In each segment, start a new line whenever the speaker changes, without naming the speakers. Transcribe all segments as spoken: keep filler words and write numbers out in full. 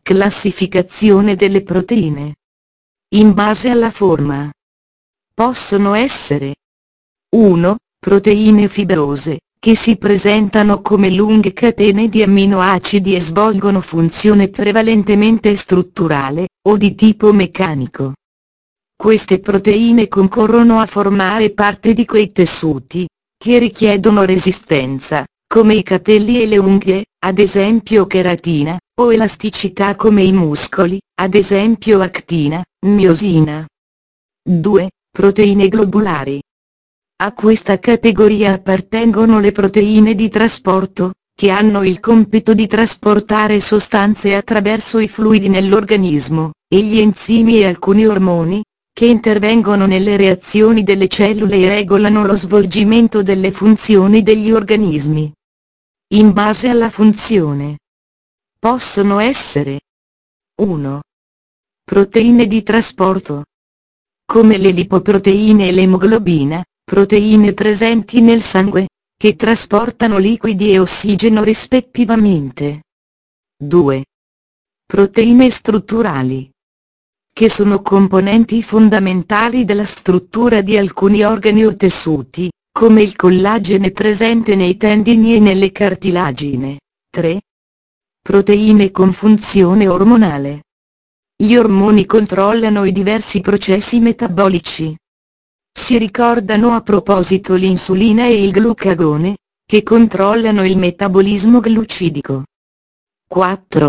Classificazione delle proteine. In base alla forma. Possono essere uno. Proteine fibrose, che si presentano come lunghe catene di amminoacidi e svolgono funzione prevalentemente strutturale, o di tipo meccanico. Queste proteine concorrono a formare parte di quei tessuti, che richiedono resistenza, come i capelli e le unghie, ad esempio cheratina, o elasticità come i muscoli, ad esempio actina, miosina. due. Proteine globulari. A questa categoria appartengono le proteine di trasporto, che hanno il compito di trasportare sostanze attraverso i fluidi nell'organismo, e gli enzimi e alcuni ormoni, che intervengono nelle reazioni delle cellule e regolano lo svolgimento delle funzioni degli organismi. In base alla funzione. Possono essere uno. Proteine di trasporto. Come le lipoproteine e l'emoglobina, proteine presenti nel sangue, che trasportano liquidi e ossigeno rispettivamente. due. Proteine strutturali. Che sono componenti fondamentali della struttura di alcuni organi o tessuti, come il collagene presente nei tendini e nelle cartilagine. tre. Proteine con funzione ormonale. Gli ormoni controllano i diversi processi metabolici. Si ricordano a proposito l'insulina e il glucagone, che controllano il metabolismo glucidico. quattro.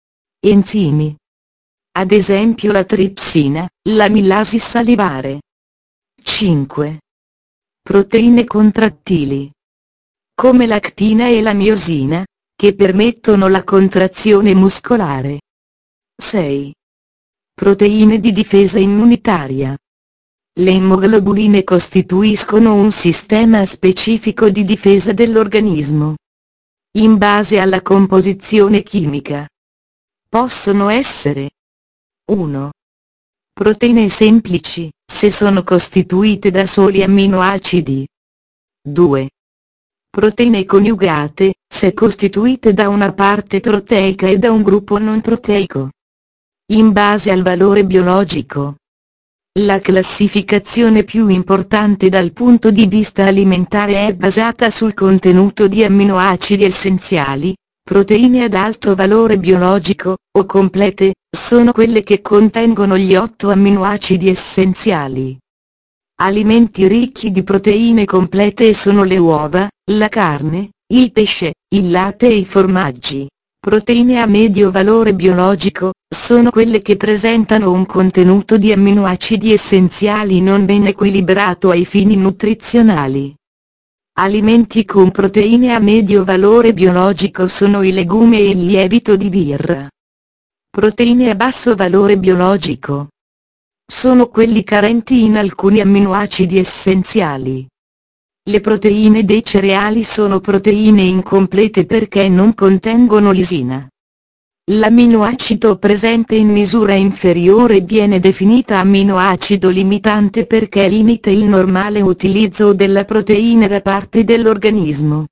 Enzimi. Ad esempio la tripsina, l'amilasi salivare. cinque. Proteine contrattili. Come l'actina e la miosina, che permettono la contrazione muscolare. sei. Proteine di difesa immunitaria. Le immuglobuline costituiscono un sistema specifico di difesa dell'organismo. In base alla composizione chimica. Possono essere uno. Proteine semplici, se sono costituite da soli amminoacidi. due. Proteine coniugate, se costituite da una parte proteica e da un gruppo non proteico. In base al valore biologico. La classificazione più importante dal punto di vista alimentare è basata sul contenuto di amminoacidi essenziali. Proteine ad alto valore biologico, o complete, sono quelle che contengono gli otto amminoacidi essenziali. Alimenti ricchi di proteine complete sono le uova, la carne, il pesce, il latte e i formaggi. Proteine a medio valore biologico, sono quelle che presentano un contenuto di amminoacidi essenziali non ben equilibrato ai fini nutrizionali. Alimenti con proteine a medio valore biologico sono i legumi e il lievito di birra. Proteine a basso valore biologico sono quelli carenti in alcuni amminoacidi essenziali. Le proteine dei cereali sono proteine incomplete perché non contengono lisina. L'amminoacido presente in misura inferiore viene definita amminoacido limitante perché limita il normale utilizzo della proteina da parte dell'organismo.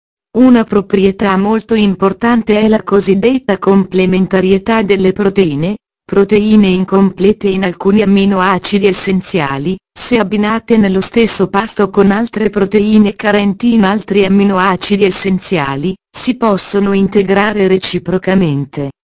Una proprietà molto importante è la cosiddetta complementarietà delle proteine. Proteine incomplete in alcuni amminoacidi essenziali, se abbinate nello stesso pasto con altre proteine carenti in altri amminoacidi essenziali, si possono integrare reciprocamente.